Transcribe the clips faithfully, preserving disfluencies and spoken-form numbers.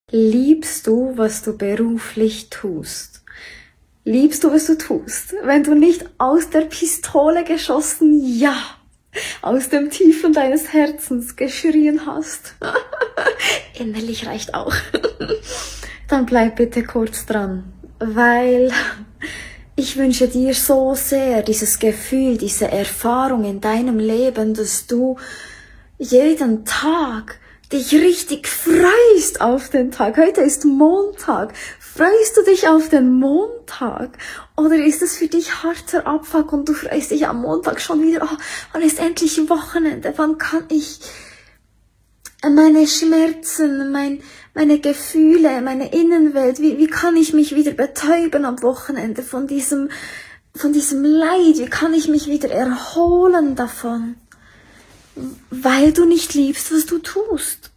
Liebst du, was du beruflich tust? Liebst du, was du tust? Wenn du nicht aus der Pistole geschossen, ja, aus dem Tiefen deines Herzens geschrien hast, innerlich reicht auch, dann bleib bitte kurz dran, weil ich wünsche dir so sehr dieses Gefühl, diese Erfahrung in deinem Leben, dass du jeden Tag dich richtig freust auf den Tag. Heute ist Montag. Freust du dich auf den Montag? Oder ist es für dich harter Abfuck und du freust dich am Montag schon wieder, oh, wann ist endlich Wochenende? Wann kann ich meine Schmerzen, mein, meine Gefühle, meine Innenwelt, wie, wie kann ich mich wieder betäuben am Wochenende von diesem, von diesem Leid? Wie kann ich mich wieder erholen davon? Weil du nicht liebst, was du tust.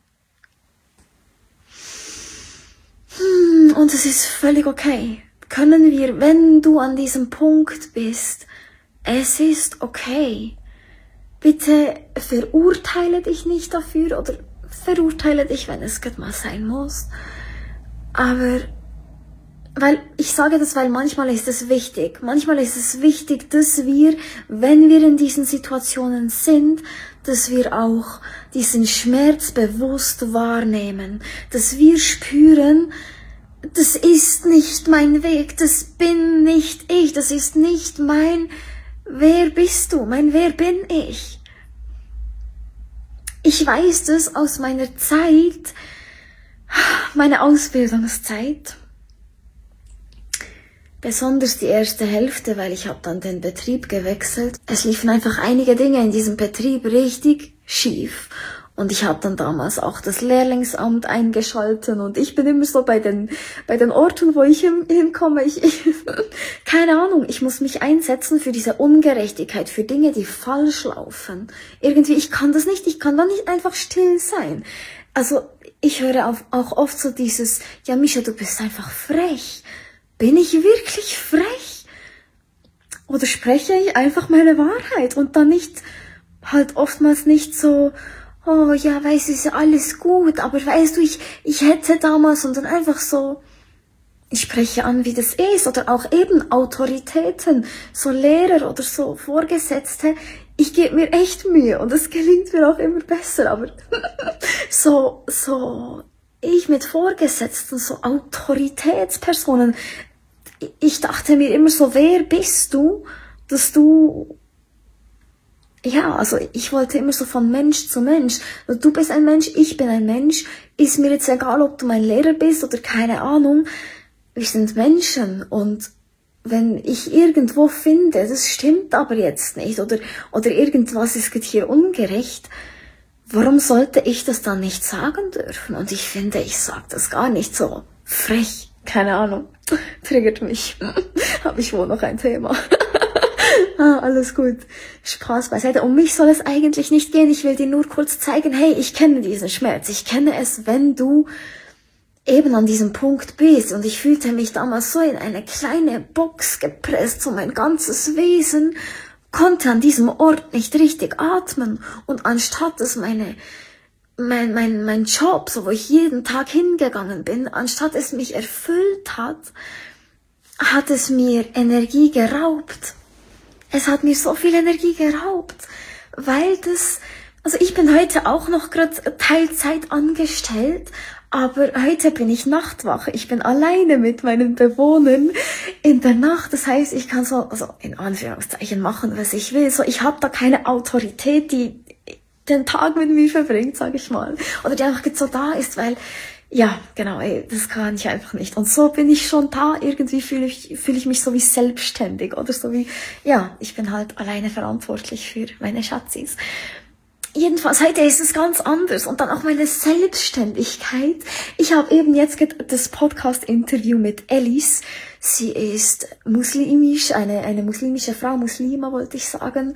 Hm, und es ist völlig okay. Können wir, wenn du an diesem Punkt bist, es ist okay. Bitte verurteile dich nicht dafür oder verurteile dich, wenn es gerade mal sein muss. Aber weil ich sage das, weil manchmal ist es wichtig. Manchmal ist es wichtig, dass wir, wenn wir in diesen Situationen sind, dass wir auch diesen Schmerz bewusst wahrnehmen. Dass wir spüren, das ist nicht mein Weg, das bin nicht ich, das ist nicht mein, wer bist du, mein wer bin ich. Ich weiß das aus meiner Zeit, meine Ausbildungszeit. Besonders die erste Hälfte, weil ich habe dann den Betrieb gewechselt. Es liefen einfach einige Dinge in diesem Betrieb richtig schief. Und ich habe dann damals auch das Lehrlingsamt eingeschalten und ich bin immer so bei den bei den Orten, wo ich hin, hinkomme, ich, ich keine Ahnung, ich muss mich einsetzen für diese Ungerechtigkeit, für Dinge, die falsch laufen. Irgendwie, ich kann das nicht, ich kann da nicht einfach still sein. Also ich höre auf, auch oft so dieses, ja Mischa, du bist einfach frech. Bin ich wirklich frech? Oder spreche ich einfach meine Wahrheit und dann nicht, halt oftmals nicht so, oh ja, weißt du, ist ja alles gut, aber weißt du, ich, ich hätte damals und dann einfach so, ich spreche an, wie das ist, oder auch eben Autoritäten, so Lehrer oder so Vorgesetzte, ich gebe mir echt Mühe und es gelingt mir auch immer besser, aber so, so, ich mit Vorgesetzten, so Autoritätspersonen, ich dachte mir immer so, wer bist du, dass du, ja, also ich wollte immer so von Mensch zu Mensch, du bist ein Mensch, ich bin ein Mensch, ist mir jetzt egal, ob du mein Lehrer bist oder keine Ahnung, wir sind Menschen und wenn ich irgendwo finde, das stimmt aber jetzt nicht oder, oder irgendwas ist hier ungerecht, warum sollte ich das dann nicht sagen dürfen? Und ich finde, ich sage das gar nicht so frech. Keine Ahnung, triggert mich. Habe ich wohl noch ein Thema. ah, alles gut. Spaß beiseite. Um mich soll es eigentlich nicht gehen. Ich will dir nur kurz zeigen, hey, ich kenne diesen Schmerz. Ich kenne es, wenn du eben an diesem Punkt bist. Und ich fühlte mich damals so in eine kleine Box gepresst, so mein ganzes Wesen konnte an diesem Ort nicht richtig atmen. Und anstatt dass meine Mein, mein, mein Job, so wo ich jeden Tag hingegangen bin, anstatt es mich erfüllt hat, hat es mir Energie geraubt. Es hat mir so viel Energie geraubt, weil das, also ich bin heute auch noch gerade Teilzeit angestellt, aber heute bin ich Nachtwache. Ich bin alleine mit meinen Bewohnern in der Nacht. Das heißt, ich kann so, also in Anführungszeichen machen, was ich will. So, ich habe da keine Autorität, die den Tag mit mir verbringt, sage ich mal. Oder die einfach so da ist, weil, ja, genau, ey, das kann ich einfach nicht. Und so bin ich schon da, irgendwie fühle ich, fühle ich mich so wie selbstständig oder so wie, ja, ich bin halt alleine verantwortlich für meine Schatzis. Jedenfalls, heute ist es ganz anders und dann auch meine Selbstständigkeit. Ich habe eben jetzt das Podcast-Interview mit Alice. Sie ist muslimisch, eine, eine muslimische Frau, Muslima wollte ich sagen.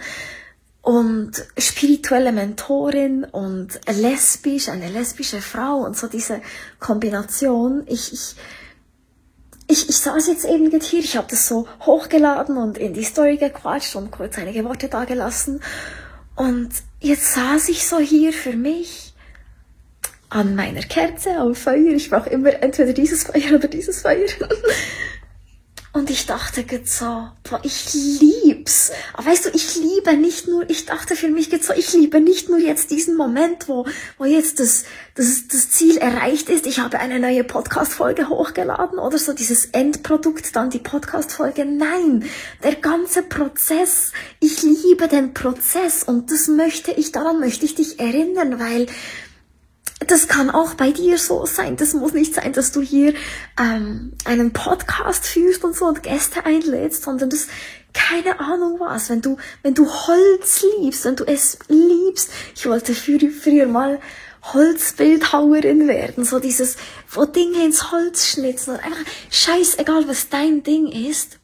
Und spirituelle Mentorin und lesbisch, eine lesbische Frau und so diese Kombination. Ich, ich, ich, ich saß jetzt eben hier, ich habe das so hochgeladen und in die Story gequatscht und kurz einige Worte dagelassen. Und jetzt saß ich so hier für mich an meiner Kerze, am Feuer. Ich brauche immer entweder dieses Feuer oder dieses Feuer. Und ich dachte so, boah, ich lieb's. Aber weißt du, ich liebe nicht nur, ich dachte für mich so, ich liebe nicht nur jetzt diesen Moment, wo, wo jetzt das, das, das Ziel erreicht ist. Ich habe eine neue Podcast-Folge hochgeladen oder so dieses Endprodukt, dann die Podcast-Folge. Nein, der ganze Prozess. Ich liebe den Prozess und das möchte ich, daran möchte ich dich erinnern, weil das kann auch bei dir so sein. Das muss nicht sein, dass du hier ähm, einen Podcast führst und so und Gäste einlädst, sondern das, keine Ahnung was, wenn du, wenn du Holz liebst, wenn du es liebst. Ich wollte früher, früher mal Holzbildhauerin werden, so dieses, wo Dinge ins Holz schnitzen und einfach scheißegal, was dein Ding ist.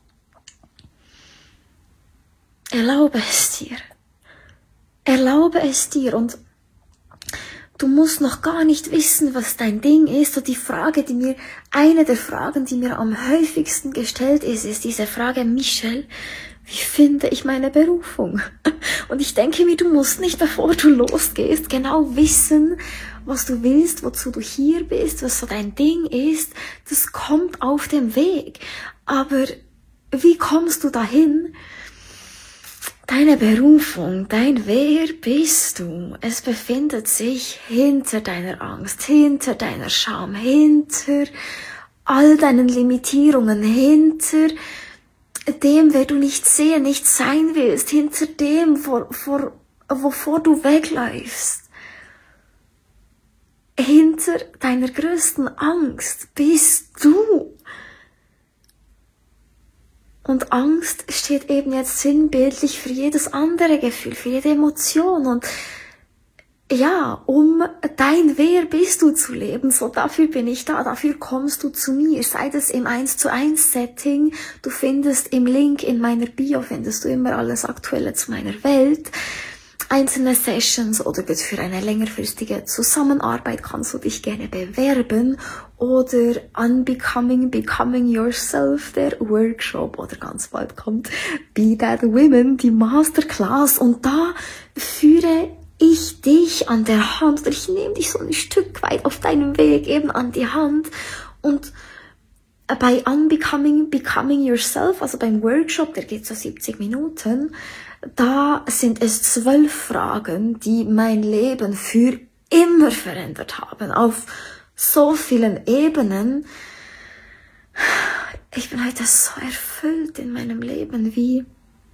Erlaube es dir. Erlaube es dir und du musst noch gar nicht wissen, was dein Ding ist. Und die Frage, die mir, eine der Fragen, die mir am häufigsten gestellt ist, ist diese Frage, Michelle, wie finde ich meine Berufung? Und ich denke mir, du musst nicht, bevor du losgehst, genau wissen, was du willst, wozu du hier bist, was so dein Ding ist. Das kommt auf dem Weg. Aber wie kommst du dahin? Deine Berufung, dein Wer bist du, es befindet sich hinter deiner Angst, hinter deiner Scham, hinter all deinen Limitierungen, hinter dem, wer du nicht sehen, nicht sein willst, hinter dem, vor, vor, wovor du wegläufst. Hinter deiner größten Angst bist du. Und Angst steht eben jetzt sinnbildlich für jedes andere Gefühl, für jede Emotion. Und ja, um dein Wer bist du zu leben, so dafür bin ich da, dafür kommst du zu mir. Sei das im eins zu eins Setting, du findest im Link in meiner Bio, findest du immer alles Aktuelle zu meiner Welt. Einzelne Sessions oder für eine längerfristige Zusammenarbeit kannst du dich gerne bewerben oder Unbecoming, Becoming Yourself, der Workshop oder ganz bald kommt Be That Women, die Masterclass und da führe ich dich an der Hand oder ich nehme dich so ein Stück weit auf deinem Weg eben an die Hand und bei Unbecoming, Becoming Yourself, also beim Workshop, der geht so siebzig Minuten, da sind es zwölf Fragen, die mein Leben für immer verändert haben, auf so vielen Ebenen. Ich bin heute so erfüllt in meinem Leben wie,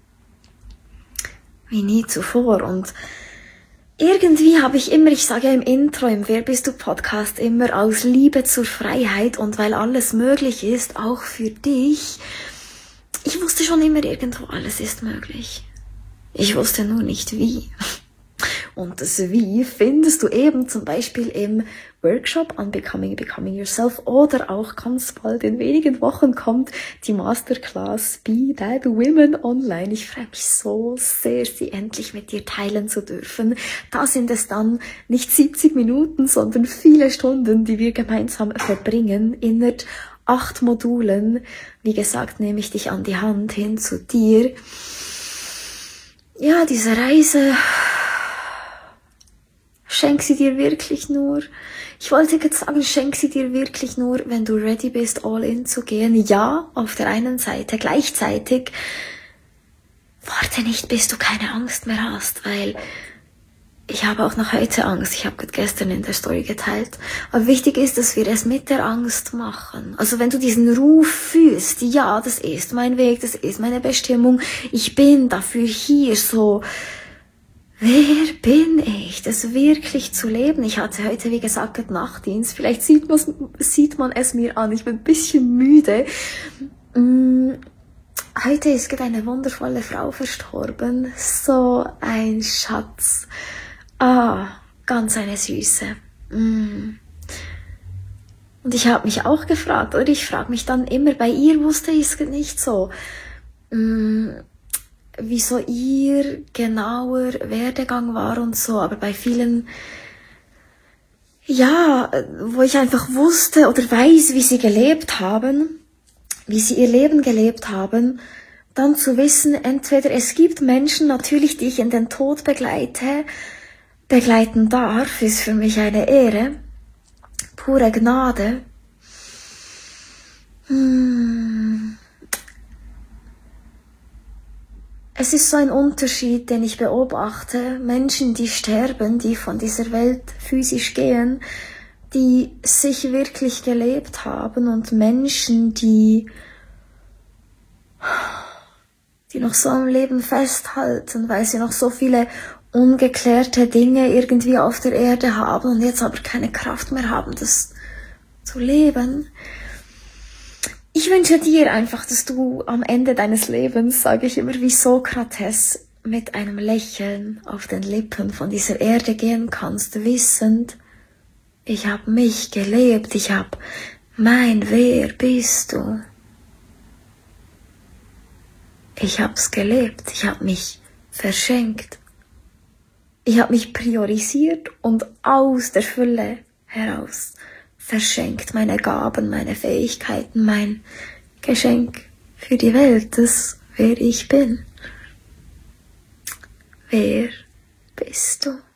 wie nie zuvor und irgendwie habe ich immer, ich sage ja im Intro, im Wer bist du Podcast, immer aus Liebe zur Freiheit und weil alles möglich ist, auch für dich. Ich wusste schon immer irgendwo, alles ist möglich. Ich wusste nur nicht wie. Und das Wie findest du eben zum Beispiel im Workshop Unbecoming, Becoming Yourself oder auch ganz bald in wenigen Wochen kommt die Masterclass Be That Women online. Ich freue mich so sehr, sie endlich mit dir teilen zu dürfen. Da sind es dann nicht siebzig Minuten, sondern viele Stunden, die wir gemeinsam verbringen in acht Modulen. Wie gesagt, nehme ich dich an die Hand hin zu dir. Ja, diese Reise, schenk sie dir wirklich nur, ich wollte jetzt sagen, schenk sie dir wirklich nur, wenn du ready bist, all in zu gehen. Ja, auf der einen Seite, gleichzeitig, warte nicht, bis du keine Angst mehr hast, weil ich habe auch noch heute Angst. Ich habe gestern in der Story geteilt. Aber wichtig ist, dass wir es mit der Angst machen. Also wenn du diesen Ruf fühlst, ja, das ist mein Weg, das ist meine Bestimmung, ich bin dafür hier, so, wer bin ich, das wirklich zu leben? Ich hatte heute, wie gesagt, Nachtdienst. Vielleicht sieht man, sieht man es mir an. Ich bin ein bisschen müde. Heute ist gerade eine wundervolle Frau verstorben. So ein Schatz. Ah, ganz eine Süße. Mm. Und ich habe mich auch gefragt, oder ich frage mich dann immer, bei ihr wusste ich es nicht so, mm, wieso ihr genauer Werdegang war und so, aber bei vielen, ja, wo ich einfach wusste oder weiß, wie sie gelebt haben, wie sie ihr Leben gelebt haben, dann zu wissen, entweder es gibt Menschen natürlich, die ich in den Tod begleite, begleiten darf, ist für mich eine Ehre. pure Gnade. Hm. Es ist so ein Unterschied, den ich beobachte. Menschen, die sterben, die von dieser Welt physisch gehen, die sich wirklich gelebt haben, und Menschen, die, die noch so am Leben festhalten, weil sie noch so viele ungeklärte Dinge irgendwie auf der Erde haben und jetzt aber keine Kraft mehr haben, das zu leben. Ich wünsche dir einfach, dass du am Ende deines Lebens, sage ich immer wie Sokrates, mit einem Lächeln auf den Lippen von dieser Erde gehen kannst, wissend, ich habe mich gelebt, ich habe mein Wer bist du. Ich hab's gelebt, ich habe mich verschenkt. Ich habe mich priorisiert und aus der Fülle heraus verschenkt, meine Gaben, meine Fähigkeiten, mein Geschenk für die Welt, das wer ich bin. Wer bist du?